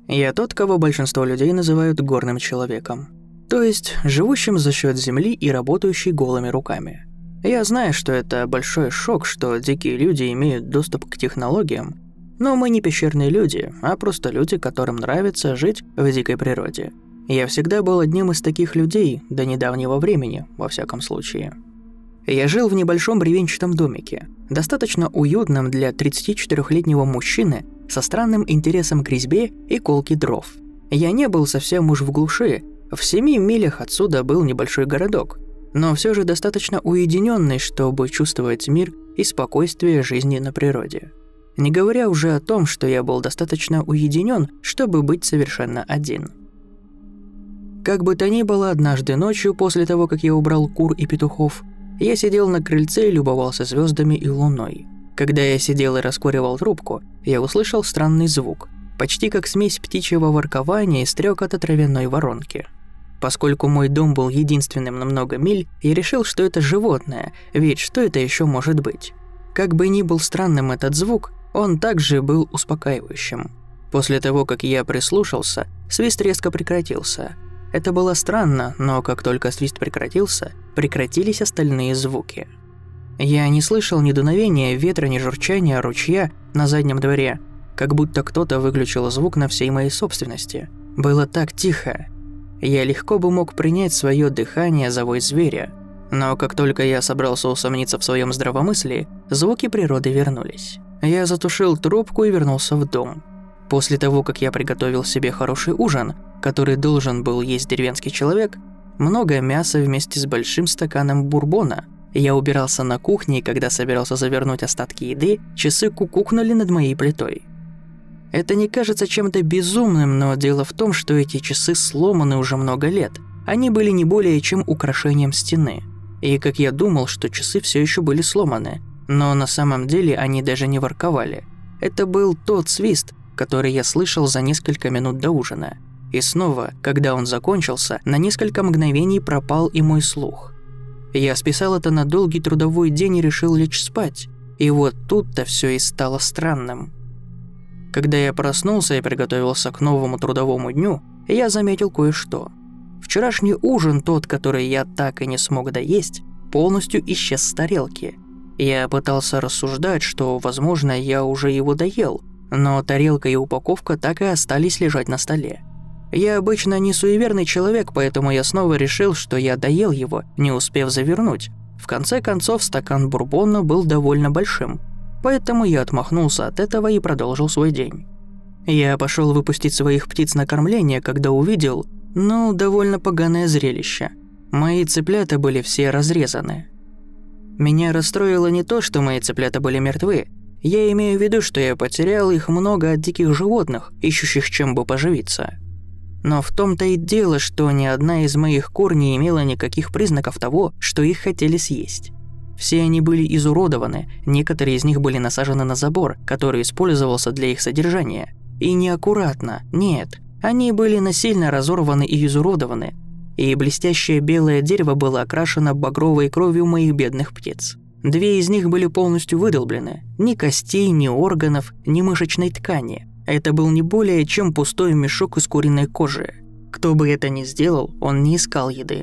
Я тот, кого большинство людей называют горным человеком. То есть, живущим за счет земли и работающий голыми руками. Я знаю, что это большой шок, что дикие люди имеют доступ к технологиям, но мы не пещерные люди, а просто люди, которым нравится жить в дикой природе. Я всегда был одним из таких людей, до недавнего времени, во всяком случае. Я жил в небольшом бревенчатом домике, достаточно уютном для 34-летнего мужчины со странным интересом к резьбе и колке дров. Я не был совсем уж в глуши, в 7 милях отсюда был небольшой городок, но все же достаточно уединенный, чтобы чувствовать мир и спокойствие жизни на природе. Не говоря уже о том, что я был достаточно уединен, чтобы быть совершенно один. Как бы то ни было, однажды ночью, после того, как я убрал кур и петухов, я сидел на крыльце и любовался звездами и луной. Когда я сидел и раскуривал трубку, я услышал странный звук, почти как смесь птичьего воркования и стрекота травяной воронки. Поскольку мой дом был единственным на много миль, я решил, что это животное, ведь что это еще может быть? Как бы ни был странным этот звук, он также был успокаивающим. После того, как я прислушался, свист резко прекратился. Это было странно, но как только свист прекратился, прекратились остальные звуки. Я не слышал ни дуновения ветра, ни журчания ручья на заднем дворе, как будто кто-то выключил звук на всей моей собственности. Было так тихо. Я легко бы мог принять свое дыхание за вой зверя, но как только я собрался усомниться в своем здравомыслии, звуки природы вернулись. Я затушил трубку и вернулся в дом. После того, как я приготовил себе хороший ужин, который должен был есть деревенский человек, много мяса вместе с большим стаканом бурбона, я убирался на кухне, и когда собирался завернуть остатки еды, часы кукукнули над моей плитой. Это не кажется чем-то безумным, но дело в том, что эти часы сломаны уже много лет. Они были не более чем украшением стены. И как я думал, что часы все еще были сломаны, но на самом деле они даже не ворковали. Это был тот свист, который я слышал за несколько минут до ужина. И снова, когда он закончился, на несколько мгновений пропал и мой слух. Я списал это на долгий трудовой день и решил лечь спать. И вот тут-то все и стало странным. Когда я проснулся и приготовился к новому трудовому дню, я заметил кое-что. Вчерашний ужин, тот, который я так и не смог доесть, полностью исчез с тарелки. Я пытался рассуждать, что, возможно, я уже его доел, но тарелка и упаковка так и остались лежать на столе. Я обычно не суеверный человек, поэтому я снова решил, что я доел его, не успев завернуть. В конце концов, стакан бурбона был довольно большим, поэтому я отмахнулся от этого и продолжил свой день. Я пошел выпустить своих птиц на кормление, когда увидел, довольно поганое зрелище. Мои цыплята были все разрезаны. Меня расстроило не то, что мои цыплята были мертвы. Я имею в виду, что я потерял их много от диких животных, ищущих чем бы поживиться. Но в том-то и дело, что ни одна из моих кур не имела никаких признаков того, что их хотели съесть. Все они были изуродованы, некоторые из них были насажены на забор, который использовался для их содержания. И неаккуратно, нет, они были насильно разорваны и изуродованы, и блестящее белое дерево было окрашено багровой кровью моих бедных птиц. 2 из них были полностью выдолблены, ни костей, ни органов, ни мышечной ткани. Это был не более чем пустой мешок из куриной кожи. Кто бы это ни сделал, он не искал еды.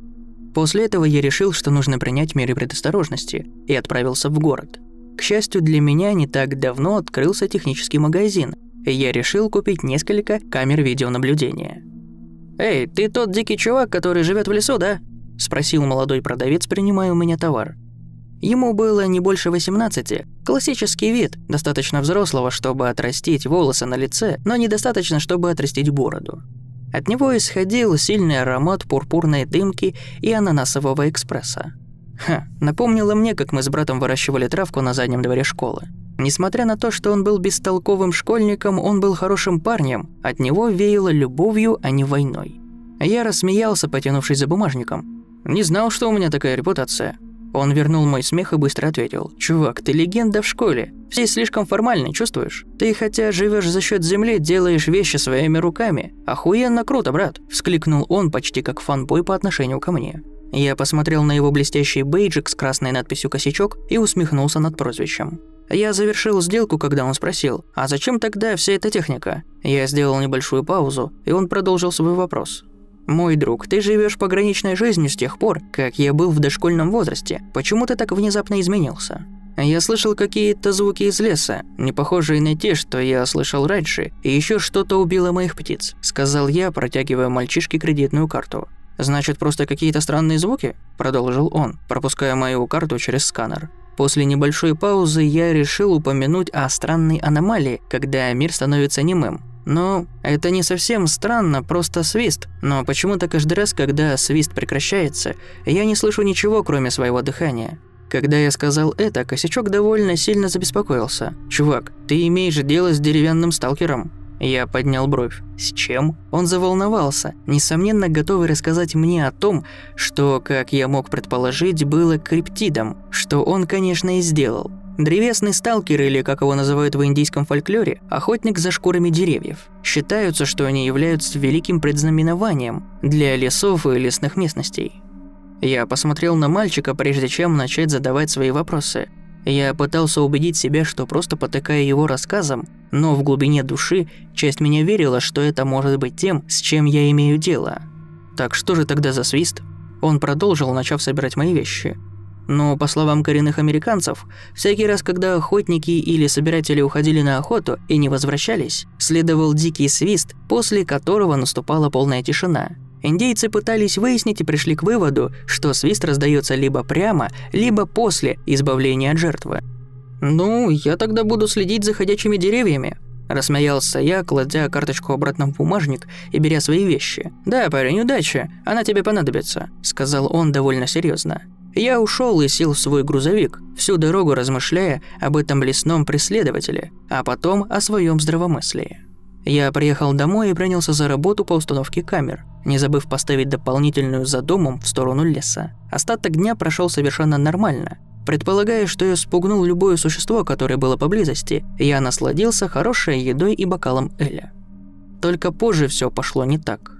После этого я решил, что нужно принять меры предосторожности, и отправился в город. К счастью для меня, не так давно открылся технический магазин, и я решил купить несколько камер видеонаблюдения. «Эй, ты тот дикий чувак, который живет в лесу, да?» – спросил молодой продавец, принимая у меня товар. Ему было не больше 18, классический вид, достаточно взрослого, чтобы отрастить волосы на лице, но недостаточно, чтобы отрастить бороду. От него исходил сильный аромат пурпурной дымки и ананасового экспресса. Напомнило мне, как мы с братом выращивали травку на заднем дворе школы. Несмотря на то, что он был бестолковым школьником, он был хорошим парнем, от него веяло любовью, а не войной. Я рассмеялся, потянувшись за бумажником. «Не знал, что у меня такая репутация». Он вернул мой смех и быстро ответил: «Чувак, ты легенда в школе. Все слишком формальны, чувствуешь? Ты хотя живешь за счет земли, делаешь вещи своими руками. Охуенно круто, брат!» – вскликнул он почти как фанбой по отношению ко мне. Я посмотрел на его блестящий бейджик с красной надписью «Косячок» и усмехнулся над прозвищем. Я завершил сделку, когда он спросил: «А зачем тогда вся эта техника?» Я сделал небольшую паузу, и он продолжил свой вопрос. «Мой друг, ты живешь пограничной жизнью с тех пор, как я был в дошкольном возрасте. Почему ты так внезапно изменился?» Я слышал какие-то звуки из леса, не похожие на те, что я слышал раньше, и еще что-то убило моих птиц, сказал я, протягивая мальчишке кредитную карту. «Значит, просто какие-то странные звуки?» – продолжил он, пропуская мою карту через сканер. После небольшой паузы я решил упомянуть о странной аномалии, когда мир становится немым. Но это не совсем странно, просто свист. Но почему-то каждый раз, когда свист прекращается, я не слышу ничего, кроме своего дыхания. Когда я сказал это, Косячок довольно сильно забеспокоился. «Чувак, ты имеешь дело с деревянным сталкером?» Я поднял бровь. «С чем?» Он заволновался, несомненно готовый рассказать мне о том, что, как я мог предположить, было криптидом, что он, конечно, и сделал. Древесный сталкер, или как его называют в индийском фольклоре, охотник за шкурами деревьев. Считаются, что они являются великим предзнаменованием для лесов и лесных местностей. Я посмотрел на мальчика, прежде чем начать задавать свои вопросы. Я пытался убедить себя, что просто потакаю его рассказом, но в глубине души часть меня верила, что это может быть тем, с чем я имею дело. «Так что же тогда за свист?» Он продолжил, начав собирать мои вещи. Но, по словам коренных американцев, всякий раз, когда охотники или собиратели уходили на охоту и не возвращались, следовал дикий свист, после которого наступала полная тишина. Индейцы пытались выяснить и пришли к выводу, что свист раздаётся либо прямо, либо после избавления от жертвы. «Ну, я тогда буду следить за ходячими деревьями», – рассмеялся я, кладя карточку обратно в бумажник и беря свои вещи. «Да, парень, удачи, она тебе понадобится», – сказал он довольно серьёзно. Я ушёл и сел в свой грузовик, всю дорогу размышляя об этом лесном преследователе, а потом о своём здравомыслии. Я приехал домой и принялся за работу по установке камер, не забыв поставить дополнительную за домом в сторону леса. Остаток дня прошел совершенно нормально. Предполагая, что я спугнул любое существо, которое было поблизости, я насладился хорошей едой и бокалом эля. Только позже все пошло не так.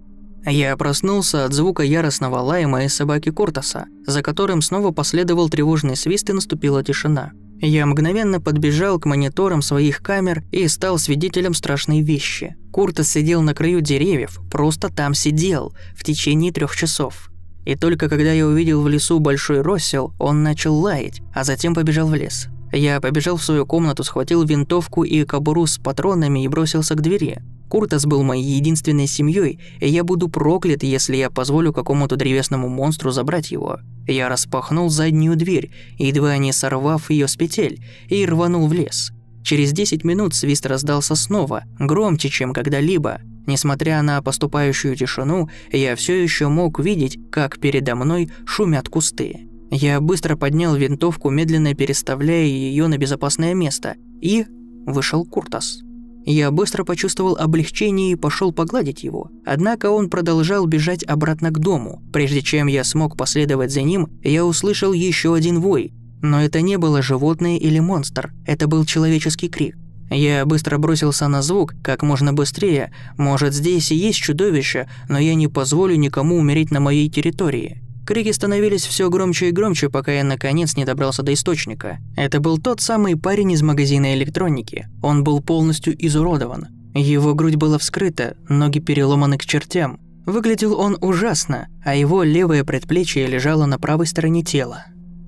Я проснулся от звука яростного лая моей собаки Куртаса, за которым снова последовал тревожный свист и наступила тишина. Я мгновенно подбежал к мониторам своих камер и стал свидетелем страшной вещи. Куртас сидел на краю деревьев, просто там сидел, в течение 3 часов. И только когда я увидел в лесу большой россел, он начал лаять, а затем побежал в лес. Я побежал в свою комнату, схватил винтовку и кобуру с патронами и бросился к двери. Куртас был моей единственной семьей, и я буду проклят, если я позволю какому-то древесному монстру забрать его. Я распахнул заднюю дверь, едва не сорвав ее с петель, и рванул в лес. Через 10 минут свист раздался снова, громче, чем когда-либо. Несмотря на поступающую тишину, я все еще мог видеть, как передо мной шумят кусты. Я быстро поднял винтовку, медленно переставляя ее на безопасное место, и вышел Куртас. Я быстро почувствовал облегчение и пошел погладить его. Однако он продолжал бежать обратно к дому. Прежде чем я смог последовать за ним, я услышал еще один вой. Но это не было животное или монстр, это был человеческий крик. Я быстро бросился на звук, как можно быстрее. Может, здесь и есть чудовище, но я не позволю никому умереть на моей территории. Крики становились все громче и громче, пока я наконец не добрался до источника. Это был тот самый парень из магазина электроники. Он был полностью изуродован. Его грудь была вскрыта, ноги переломаны к чертям. Выглядел он ужасно, а его левое предплечье лежало на правой стороне тела.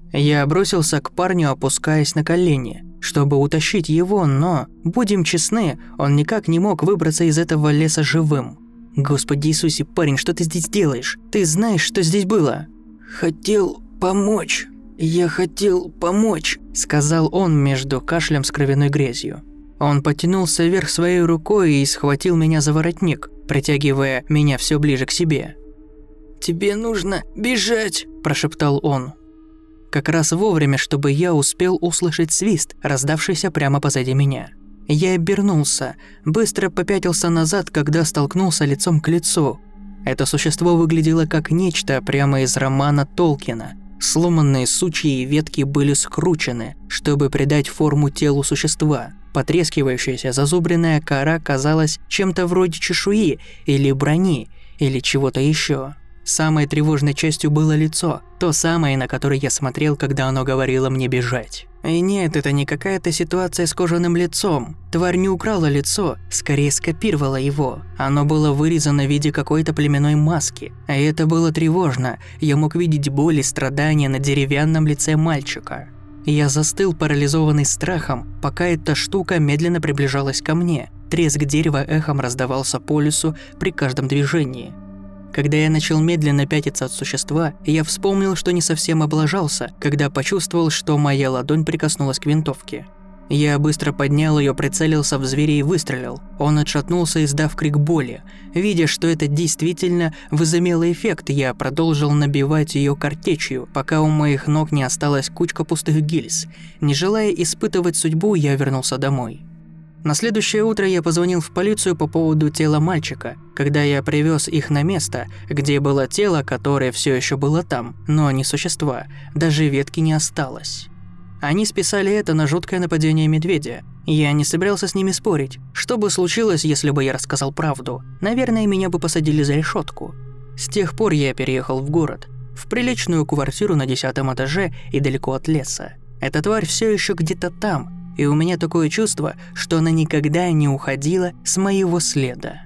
Я бросился к парню, опускаясь на колени, чтобы утащить его, но, будем честны, он никак не мог выбраться из этого леса живым. «Господи Иисусе, парень, что ты здесь делаешь? Ты знаешь, что здесь было?» «Хотел помочь. Я хотел помочь», – сказал он между кашлем с кровяной грязью. Он потянулся вверх своей рукой и схватил меня за воротник, притягивая меня все ближе к себе. «Тебе нужно бежать», – прошептал он. Как раз вовремя, чтобы я успел услышать свист, раздавшийся прямо позади меня. Я обернулся, быстро попятился назад, когда столкнулся лицом к лицу. Это существо выглядело как нечто прямо из романа Толкина. Сломанные сучья и ветки были скручены, чтобы придать форму телу существа. Потрескивающаяся зазубренная кора казалась чем-то вроде чешуи или брони, или чего-то еще. Самой тревожной частью было лицо, то самое, на которое я смотрел, когда оно говорило мне бежать. И нет, это не какая-то ситуация с кожаным лицом. Тварь не украла лицо, скорее скопировала его. Оно было вырезано в виде какой-то племенной маски. И это было тревожно. Я мог видеть боль и страдания на деревянном лице мальчика. Я застыл, парализованный страхом, пока эта штука медленно приближалась ко мне. Треск дерева эхом раздавался по лесу при каждом движении. Когда я начал медленно пятиться от существа, я вспомнил, что не совсем облажался, когда почувствовал, что моя ладонь прикоснулась к винтовке. Я быстро поднял ее, прицелился в зверя и выстрелил. Он отшатнулся, издав крик боли. Видя, что это действительно возымело эффект, я продолжил набивать ее картечью, пока у моих ног не осталась кучка пустых гильз. Не желая испытывать судьбу, я вернулся домой. На следующее утро я позвонил в полицию по поводу тела мальчика. Когда я привез их на место, где было тело, которое все еще было там, но не существа, даже ветки не осталось. Они списали это на жуткое нападение медведя. Я не собирался с ними спорить. Что бы случилось, если бы я рассказал правду? Наверное, меня бы посадили за решетку. С тех пор я переехал в город, в приличную квартиру на 10-м этаже и далеко от леса. Эта тварь все еще где-то там, и у меня такое чувство, что она никогда не уходила с моего следа.